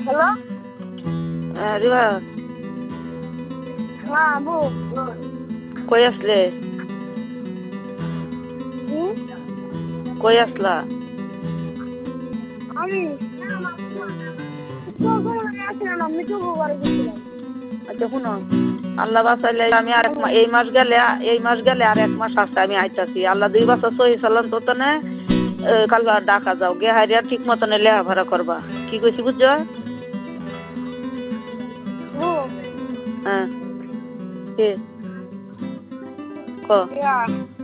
Hello. রিবা, হ্যাঁ আবু। কই আসলে? কই আসলা? আমি আসছিলাম, আমি তো ঘরে গেছিলাম। আচ্ছা শুনো, আল্লাহ বাঁচাইলে আমি আর এই মাস গেলে আর 1 মাস আছে, আমি আইতাছি। আল্লাহ 2 বছর সহি সালাম তো তনে কাল ডাকা যাও গে হারিয়া ঠিক মতনে লেখাপড়া করবা। কি কইছি বুঝছো? হ্যাঁ, কে ক?